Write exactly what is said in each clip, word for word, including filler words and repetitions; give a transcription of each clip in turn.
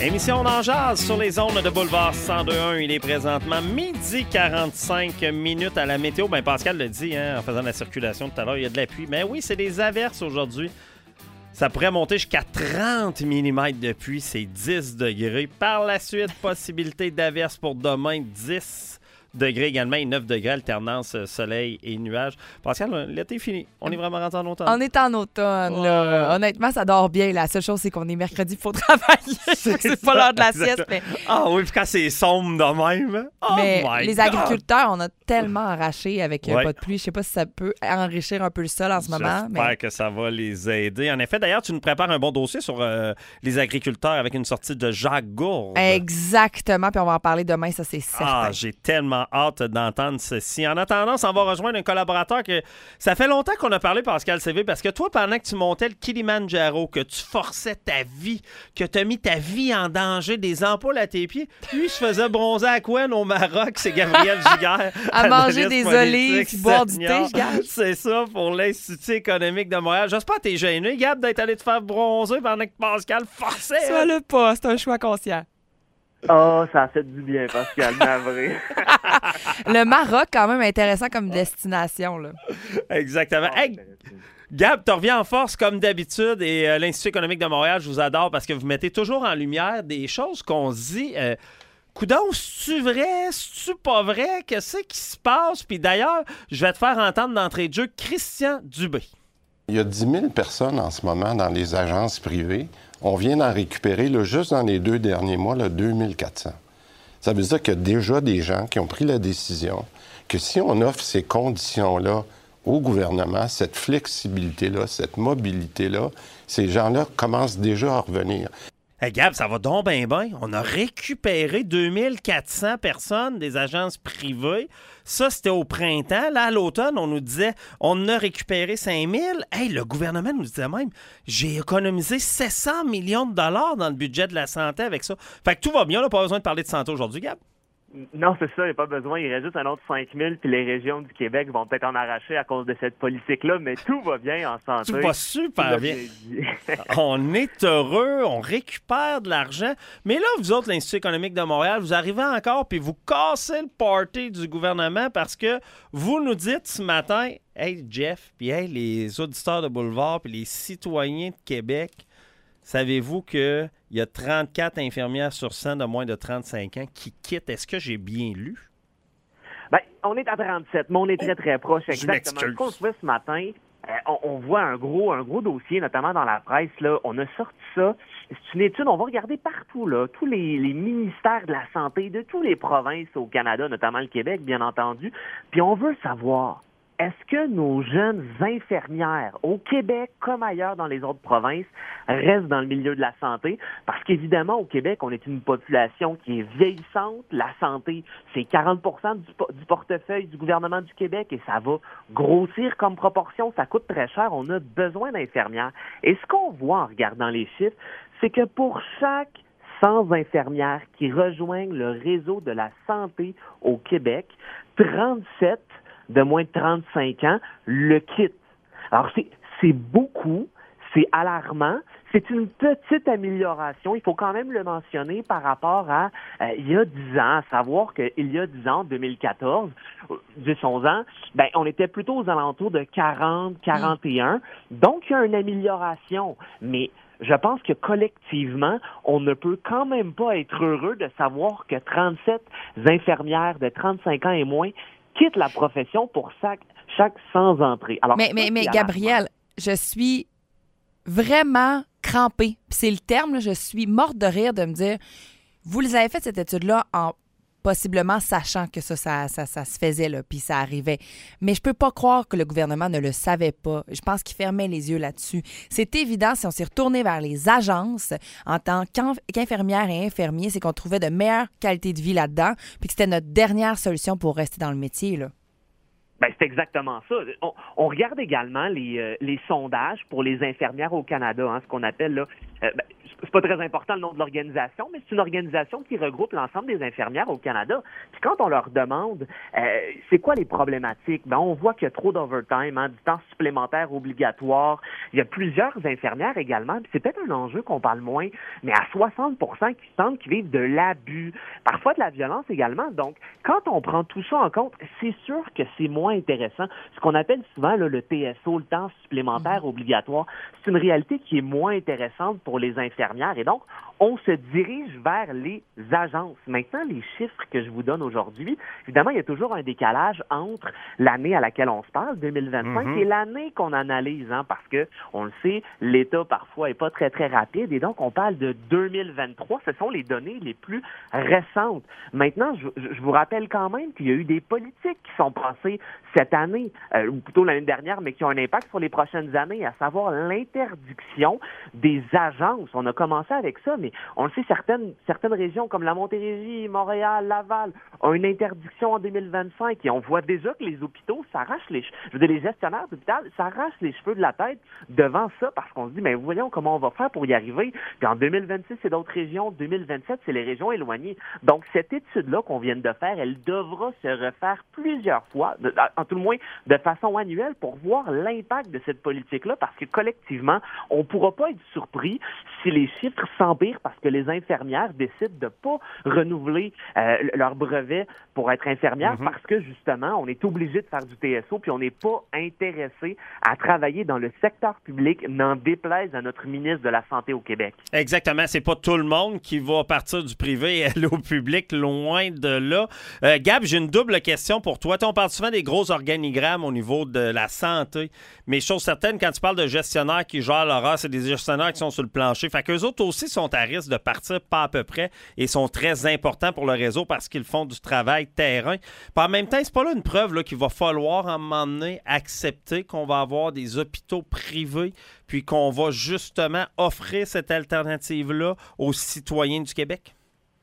Émission d'En Jazz sur les ondes de Boulevard cent deux point un. Il est présentement midi quarante-cinq minutes à la météo. Ben Pascal l'a dit hein, en faisant la circulation tout à l'heure, il y a de la pluie. Mais oui, c'est des averses aujourd'hui. Ça pourrait monter jusqu'à trente millimètres de pluie, c'est dix degrés. Par la suite, possibilité d'averses pour demain, dix degrés également et neuf degrés, alternance soleil et nuages. Pascal, l'été est fini. On est vraiment rentré en automne. On est en automne. Là. Ouais. Honnêtement, ça dort bien. La seule chose, c'est qu'on est mercredi, il faut travailler. C'est, c'est pas l'heure de la sieste. Mais... Ah oui, puis quand c'est sombre de même. Oh mais my les God. Agriculteurs, on a tellement arraché avec ouais. pas de pluie. Je sais pas si ça peut enrichir un peu le sol en ce moment. J'espère mais... que ça va les aider. En effet, d'ailleurs, tu nous prépares un bon dossier sur euh, les agriculteurs avec une sortie de Jacques Gourde. Exactement. Puis on va en parler demain, ça, c'est certain. Ah, j'ai tellement hâte d'entendre ceci. En attendant, on va rejoindre un collaborateur que ça fait longtemps qu'on a parlé, Pascal C V, parce que toi, pendant que tu montais le Kilimandjaro, que tu forçais ta vie, que tu as mis ta vie en danger, des ampoules à tes pieds, lui, je faisais bronzer à Couen au Maroc, c'est Gabriel Giguère. à manger des olives, boire du thé, je gagne. C'est ça pour l'Institut économique de Montréal. J'espère que t'es gêné, Gab, d'être allé te faire bronzer pendant que Pascal forçait. Sois le pas, c'est un choix conscient. Oh, ça a fait du bien, Pascal, navré. Le Maroc, quand même, intéressant comme destination, là. Exactement. Oh, hey, Gab, tu reviens en force comme d'habitude et euh, l'Institut économique de Montréal, je vous adore parce que vous mettez toujours en lumière des choses qu'on se dit... Euh, Coudon, c'est-tu vrai? C'est-tu pas vrai? Qu'est-ce qui se passe? Puis d'ailleurs, je vais te faire entendre d'entrée de jeu Christian Dubé. Il y a dix mille personnes en ce moment dans les agences privées. On vient d'en récupérer, là, juste dans les deux derniers mois, là, deux mille quatre cents. Ça veut dire qu'il y a déjà des gens qui ont pris la décision que si on offre ces conditions-là au gouvernement, cette flexibilité-là, cette mobilité-là, ces gens-là commencent déjà à revenir. Hey Gab, ça va donc bien bien. On a récupéré deux mille quatre cents personnes des agences privées. Ça, c'était au printemps. Là, à l'automne, on nous disait on en a récupéré cinq mille. Hey, le gouvernement nous disait même j'ai économisé sept cents millions de dollars dans le budget de la santé avec ça. Fait que tout va bien, là, pas besoin de parler de santé aujourd'hui, Gab. Non, c'est ça, il n'y a pas besoin. Il reste juste un autre cinq mille, puis les régions du Québec vont peut-être en arracher à cause de cette politique-là, mais tout va bien en santé. Tout va super bien. On est heureux, on récupère de l'argent. Mais là, vous autres, l'Institut économique de Montréal, vous arrivez encore, puis vous cassez le party du gouvernement parce que vous nous dites ce matin, « Hey, Jeff, puis hey, les auditeurs de Boulevard, puis les citoyens de Québec, savez-vous qu'il y a trente-quatre infirmières sur cent de moins de trente-cinq ans qui quittent? Est-ce que j'ai bien lu? » Bien, on est à trente-sept, mais on est très, très proche. Exactement. Je Ce qu'on se fait ce matin, euh, on, on voit un gros, un gros dossier, notamment dans la presse. Là. On a sorti ça. C'est une étude, on va regarder partout, là, tous les, les ministères de la santé de toutes les provinces au Canada, notamment le Québec, bien entendu. Puis on veut savoir... Est-ce que nos jeunes infirmières, au Québec comme ailleurs dans les autres provinces, restent dans le milieu de la santé? Parce qu'évidemment, au Québec, on est une population qui est vieillissante. La santé, c'est quarante pour cent du, du portefeuille du gouvernement du Québec et ça va grossir comme proportion. Ça coûte très cher. On a besoin d'infirmières. Et ce qu'on voit en regardant les chiffres, c'est que pour chaque cent infirmières qui rejoignent le réseau de la santé au Québec, trente-sept de moins de trente-cinq ans le quittent. Alors, c'est, c'est beaucoup, c'est alarmant, c'est une petite amélioration, il faut quand même le mentionner par rapport à euh, il y a dix ans, à savoir qu'il y a dix ans, deux mille quatorze, dix onze ans, ben, on était plutôt aux alentours de quarante, quarante et un, donc il y a une amélioration, mais je pense que collectivement, on ne peut quand même pas être heureux de savoir que trente-sept infirmières de trente-cinq ans et moins quittent la profession pour chaque, chaque cent entrées. Alors, mais, mais, mais Gabriel, je suis vraiment crampée. Puis c'est le terme, là, je suis morte de rire de me dire, vous les avez fait cette étude-là en possiblement sachant que ça, ça, ça, ça se faisait, là, puis ça arrivait. Mais je peux pas croire que le gouvernement ne le savait pas. Je pense qu'il fermait les yeux là-dessus. C'est évident, si on s'est retourné vers les agences en tant qu'infirmière et infirmier, c'est qu'on trouvait de meilleures qualités de vie là-dedans, puis que c'était notre dernière solution pour rester dans le métier, là. Ben, c'est exactement ça. On, on regarde également les, euh, les sondages pour les infirmières au Canada, hein, ce qu'on appelle là. Euh, ben, c'est pas très important le nom de l'organisation, mais c'est une organisation qui regroupe l'ensemble des infirmières au Canada. Puis quand on leur demande euh, c'est quoi les problématiques, ben on voit qu'il y a trop d'overtime, hein, du temps supplémentaire obligatoire. Il y a plusieurs infirmières également, puis c'est peut-être un enjeu qu'on parle moins, mais à soixante pour cent qui semblent qu'ils vivent de l'abus, parfois de la violence également. Donc, quand on prend tout ça en compte, c'est sûr que c'est moins intéressant. Ce qu'on appelle souvent là, le T S O, le temps supplémentaire mmh. obligatoire, c'est une réalité qui est moins intéressante pour les infirmières. Et donc, on se dirige vers les agences. Maintenant, les chiffres que je vous donne aujourd'hui, évidemment, il y a toujours un décalage entre l'année à laquelle on se parle, deux mille vingt-cinq, mm-hmm. et l'année qu'on analyse, hein, parce que, on le sait, l'État, parfois, est pas très, très rapide, et donc, on parle de deux mille vingt-trois. Ce sont les données les plus récentes. Maintenant, je, je vous rappelle quand même qu'il y a eu des politiques qui sont passées cette année, euh, ou plutôt l'année dernière, mais qui ont un impact sur les prochaines années, à savoir l'interdiction des agences. On a commencé avec ça, mais on le sait, certaines, certaines régions comme la Montérégie, Montréal, Laval ont une interdiction en deux mille vingt-cinq et on voit déjà que les hôpitaux s'arrachent les cheveux. Je veux dire, les gestionnaires d'hôpital s'arrachent les cheveux de la tête devant ça parce qu'on se dit, mais voyons comment on va faire pour y arriver. Puis en deux mille vingt-six, c'est d'autres régions. deux mille vingt-sept, c'est les régions éloignées. Donc, cette étude-là qu'on vient de faire, elle devra se refaire plusieurs fois, de, en tout le moins de façon annuelle, pour voir l'impact de cette politique-là parce que collectivement, on ne pourra pas être surpris si les chiffres s'empirent parce que les infirmières décident de ne pas renouveler euh, leur brevet pour être infirmière mm-hmm. parce que, justement, on est obligé de faire du T S O puis on n'est pas intéressé à travailler dans le secteur public, n'en déplaise à notre ministre de la Santé au Québec. Exactement. C'est pas tout le monde qui va partir du privé et aller au public, loin de là. Euh, Gab, j'ai une double question pour toi. On parle souvent des gros organigrammes au niveau de la santé, mais chose certaine, quand tu parles de gestionnaires qui gèrent l'horaire, c'est des gestionnaires qui sont sur le plancher. Fait qu'eux autres aussi sont à risque de partir pas à peu près et sont très importants pour le réseau parce qu'ils font du travail terrain. Puis en même temps, c'est pas là une preuve là, qu'il va falloir à un moment donné accepter qu'on va avoir des hôpitaux privés puis qu'on va justement offrir cette alternative-là aux citoyens du Québec?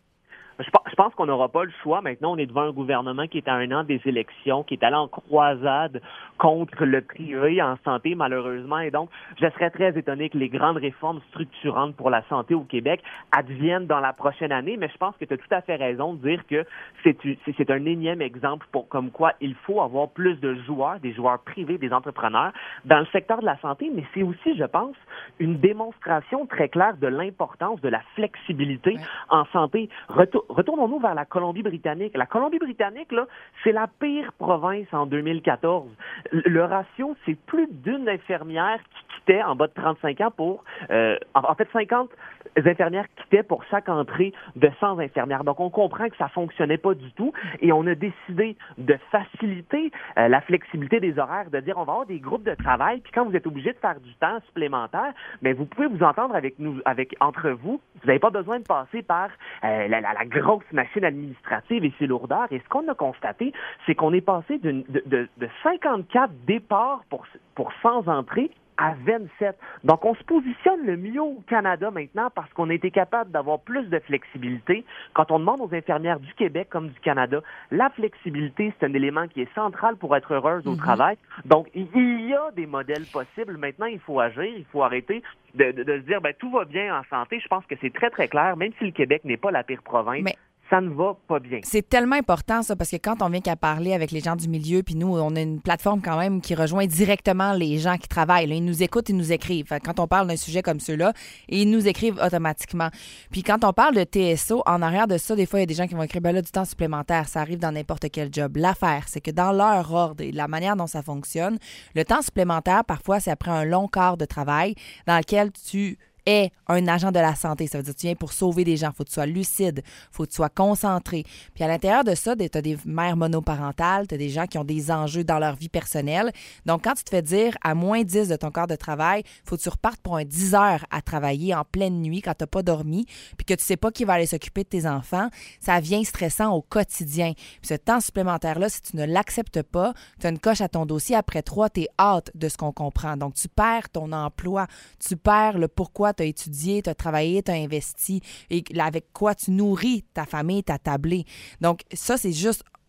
Je pense qu'on n'aura pas le choix. Maintenant, on est devant un gouvernement qui est à un an des élections, qui est allé en croisade contre le privé en santé, malheureusement. Et donc, je serais très étonné que les grandes réformes structurantes pour la santé au Québec adviennent dans la prochaine année. Mais je pense que tu as tout à fait raison de dire que c'est, c'est un énième exemple pour comme quoi il faut avoir plus de joueurs, des joueurs privés, des entrepreneurs dans le secteur de la santé. Mais c'est aussi, je pense, une démonstration très claire de l'importance de la flexibilité ouais. en santé. Retour, Retournons-nous vers la Colombie-Britannique. La Colombie-Britannique, là, c'est la pire province en deux mille quatorze. Le ratio, c'est plus d'une infirmière qui quittait en bas de trente-cinq ans pour... Euh, en fait, cinquante infirmières quittaient pour chaque entrée de cent infirmières. Donc, on comprend que ça fonctionnait pas du tout et on a décidé de faciliter euh, la flexibilité des horaires, de dire on va avoir des groupes de travail, puis quand vous êtes obligé de faire du temps supplémentaire, mais vous pouvez vous entendre avec nous, avec entre vous. Vous n'avez pas besoin de passer par euh, la, la, la grosse machine administrative et ses lourdeurs. Et ce qu'on a constaté, c'est qu'on est passé d'une, de, de, de cinquante-quatre départs pour, pour cent entrées à vingt-sept. Donc, on se positionne le mieux au Canada maintenant parce qu'on a été capable d'avoir plus de flexibilité. Quand on demande aux infirmières du Québec comme du Canada, la flexibilité, c'est un élément qui est central pour être heureuse au mm-hmm. travail. Donc, il y a des modèles possibles. Maintenant, il faut agir, il faut arrêter de, de, de se dire, ben tout va bien en santé. Je pense que c'est très, très clair, même si le Québec n'est pas la pire province. Mais... ça ne va pas bien. C'est tellement important, ça, parce que quand on vient qu'à parler avec les gens du milieu, puis nous, on a une plateforme quand même qui rejoint directement les gens qui travaillent. Là. Ils nous écoutent, ils nous écrivent. Fait, quand on parle d'un sujet comme ceux-là, ils nous écrivent automatiquement. Puis quand on parle de T S O, en arrière de ça, des fois, il y a des gens qui vont écrire, ben là, du temps supplémentaire, ça arrive dans n'importe quel job. L'affaire, c'est que dans leur ordre et la manière dont ça fonctionne, le temps supplémentaire, parfois, c'est après un long quart de travail dans lequel tu est un agent de la santé. Ça veut dire que tu viens pour sauver des gens. Il faut que tu sois lucide. Il faut que tu sois concentré. Puis à l'intérieur de ça, tu as des mères monoparentales, tu as des gens qui ont des enjeux dans leur vie personnelle. Donc, quand tu te fais dire à moins dix de ton quart de travail, il faut que tu repartes pour un dix heures à travailler en pleine nuit quand tu n'as pas dormi, puis que tu ne sais pas qui va aller s'occuper de tes enfants, ça vient stressant au quotidien. Puis ce temps supplémentaire-là, si tu ne l'acceptes pas, tu as une coche à ton dossier. Après trois, tu es hâte de ce qu'on comprend. Donc, tu perds ton emploi. Tu perds le pourquoi tu as étudié, tu as travaillé, tu as investi et avec quoi tu nourris ta famille, ta tablée. Donc, ça, c'est juste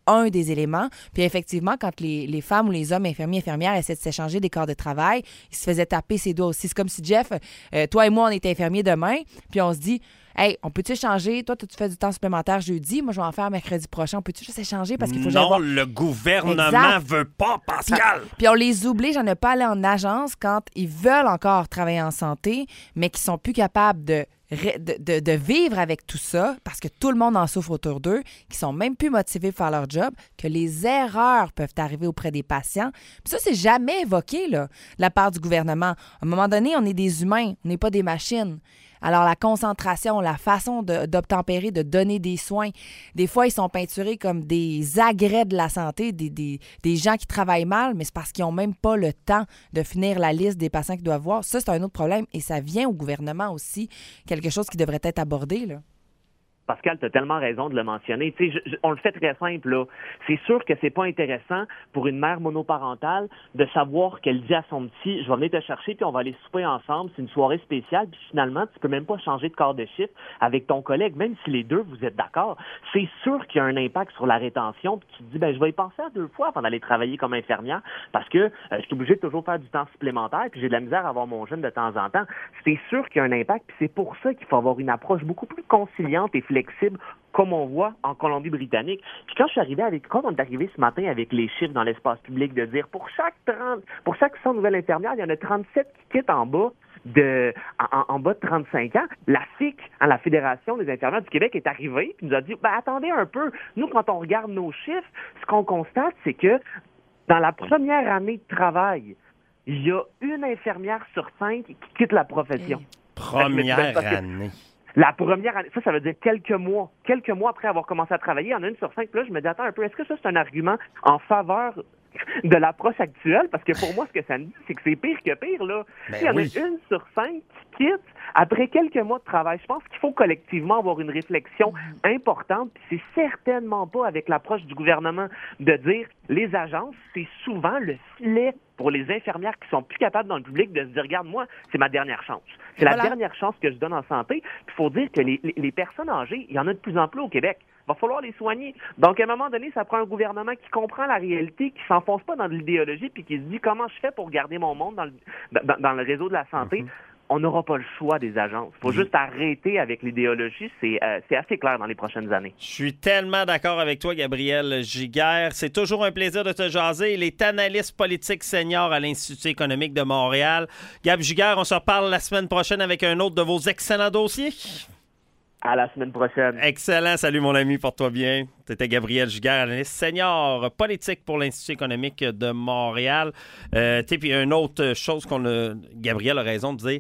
un des éléments. Puis effectivement, quand les, les femmes ou les hommes infirmiers infirmières essaient de s'échanger des corps de travail, ils se faisaient taper ses doigts aussi. C'est comme si, Jeff, euh, toi et moi, on est infirmiers demain, puis on se dit, hey, on peut-tu échanger? Toi, tu fais du temps supplémentaire jeudi, moi, je vais en faire mercredi prochain. On peut-tu juste échanger parce qu'il faut que j'aille Non, voir... le gouvernement Exact. veut pas, Pascal! Puis on les oblige à ne pas aller en agence quand ils veulent encore travailler en santé, mais qui sont plus capables de De, de, de vivre avec tout ça, parce que tout le monde en souffre autour d'eux, qui sont même plus motivés pour faire leur job, que les erreurs peuvent arriver auprès des patients. Puis ça, c'est jamais évoqué, là, de la part du gouvernement. À un moment donné, on est des humains, on n'est pas des machines. Alors, la concentration, la façon de, d'obtempérer, de donner des soins, des fois, ils sont peinturés comme des agrès de la santé, des, des, des gens qui travaillent mal, mais c'est parce qu'ils n'ont même pas le temps de finir la liste des patients qu'ils doivent voir. Ça, c'est un autre problème et ça vient au gouvernement aussi, quelque chose qui devrait être abordé, là. Pascal, tu as tellement raison de le mentionner. Tu sais, je, je, on le fait très simple, là. C'est sûr que c'est pas intéressant pour une mère monoparentale de savoir qu'elle dit à son petit, je vais venir te chercher puis on va aller souper ensemble, c'est une soirée spéciale, puis finalement, tu peux même pas changer de corps de chiffre avec ton collègue, même si les deux, vous êtes d'accord. C'est sûr qu'il y a un impact sur la rétention, puis tu te dis, ben je vais y penser à deux fois avant d'aller travailler comme infirmière, parce que euh, je suis obligé de toujours faire du temps supplémentaire, puis j'ai de la misère à avoir mon jeune de temps en temps. C'est sûr qu'il y a un impact, puis c'est pour ça qu'il faut avoir une approche beaucoup plus conciliante et flexible, comme on voit en Colombie-Britannique. Puis quand je suis arrivé avec, quand on est arrivé ce matin avec les chiffres dans l'espace public, de dire pour chaque trente, pour chaque cent nouvelles infirmières, il y en a trente-sept qui quittent en bas de, en, en bas de trente-cinq ans. La F I C, hein, la Fédération des infirmières du Québec, est arrivée puis nous a dit, ben attendez un peu. Nous, quand on regarde nos chiffres, ce qu'on constate, c'est que dans la première année de travail, il y a une infirmière sur cinq qui quitte la profession. Hey. Première année. La première année, ça, ça veut dire quelques mois. Quelques mois après avoir commencé à travailler, il y en a une sur cinq. Puis là, je me dis, attends un peu, est-ce que ça, c'est un argument en faveur de l'approche actuelle? Parce que pour moi, ce que ça me dit, c'est que c'est pire que pire, là. Ben il y en oui. a une sur cinq qui quitte après quelques mois de travail. Je pense qu'il faut collectivement avoir une réflexion importante. Puis c'est certainement pas avec l'approche du gouvernement de dire les agences, c'est souvent le filet pour les infirmières qui sont plus capables dans le public de se dire, regarde, moi, c'est ma dernière chance. C'est Voilà. la dernière chance que je donne en santé. Il faut dire que les, les, les personnes âgées, il y en a de plus en plus au Québec. Il va falloir les soigner. Donc, à un moment donné, ça prend un gouvernement qui comprend la réalité, qui s'enfonce pas dans de l'idéologie, puis qui se dit comment je fais pour garder mon monde dans le, dans, dans le réseau de la santé. Mm-hmm. On n'aura pas le choix des agences. Il faut juste arrêter avec l'idéologie. C'est, euh, c'est assez clair dans les prochaines années. Je suis tellement d'accord avec toi, Gabriel Giguère. C'est toujours un plaisir de te jaser. Il est analyste politique senior à l'Institut économique de Montréal. Gab Giguère, on se reparle la semaine prochaine avec un autre de vos excellents dossiers. À la semaine prochaine. Excellent. Salut, mon ami. Porte-toi bien. C'était Gabriel Giguère, analyste senior politique pour l'Institut économique de Montréal. Euh, puis il y a une autre chose qu'on a... Gabriel a raison de dire.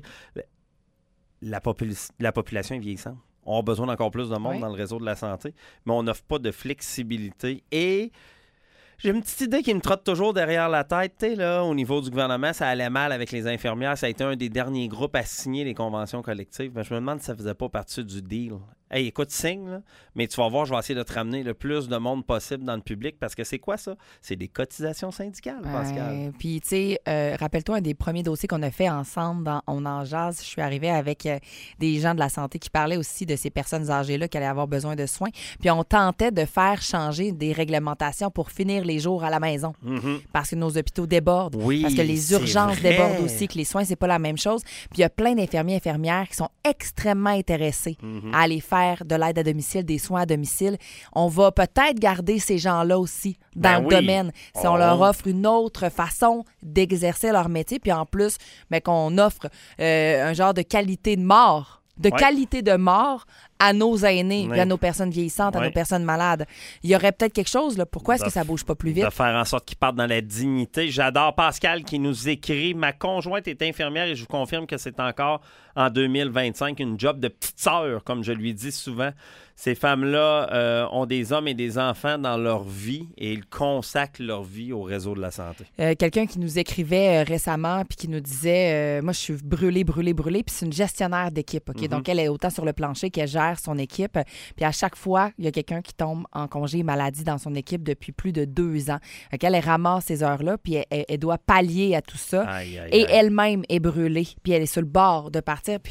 La, popul- la population est vieillissante. On a besoin d'encore plus de monde oui. dans le réseau de la santé, mais on n'offre pas de flexibilité. Et j'ai une petite idée qui me trotte toujours derrière la tête. T'sais, là, au niveau du gouvernement, ça allait mal avec les infirmières. Ça a été un des derniers groupes à signer les conventions collectives. Mais je me demande si ça ne faisait pas partie du deal. Hey, écoute, signe, là, mais tu vas voir, je vais essayer de te ramener le plus de monde possible dans le public parce que c'est quoi ça? C'est des cotisations syndicales, Pascal. Euh, Puis, tu sais, euh, rappelle-toi un des premiers dossiers qu'on a fait ensemble dans On en jase. Je suis arrivée avec euh, des gens de la santé qui parlaient aussi de ces personnes âgées-là qui allaient avoir besoin de soins. Puis, on tentait de faire changer des réglementations pour finir les jours à la maison Mm-hmm. parce que nos hôpitaux débordent, oui, parce que les urgences vrai. débordent aussi, que les soins, c'est pas la même chose. Puis, il y a plein d'infirmiers et infirmières qui sont extrêmement intéressés mm-hmm. à aller faire de l'aide à domicile, des soins à domicile. On va peut-être garder ces gens-là aussi dans ben le oui. domaine si on oh. leur offre une autre façon d'exercer leur métier, puis en plus, ben, qu'on offre euh, un genre de qualité de mort, de ouais. qualité de mort à nos aînés, oui. à nos personnes vieillissantes, oui. à nos personnes malades. Il y aurait peut-être quelque chose, là. Pourquoi est-ce de que ça bouge pas plus vite? De faire en sorte qu'ils partent dans la dignité. J'adore Pascal qui nous écrit « Ma conjointe est infirmière et je vous confirme que c'est encore en deux mille vingt-cinq une job de petite sœur, comme je lui dis souvent. Ces femmes-là euh, ont des hommes et des enfants dans leur vie et ils consacrent leur vie au réseau de la santé. Euh, quelqu'un qui nous écrivait euh, récemment puis qui nous disait euh, moi, je suis brûlée, brûlée, brûlée. Puis c'est une gestionnaire d'équipe. OK? Mm-hmm. Donc, elle est autant sur le plancher qu'elle gère son équipe. Puis à chaque fois, il y a quelqu'un qui tombe en congé maladie dans son équipe depuis plus de deux ans. Donc, elle, elle ramasse ces heures-là puis elle, elle, elle doit pallier à tout ça. Aïe, aïe, et aïe. elle-même est brûlée. Puis elle est sur le bord de partir. Puis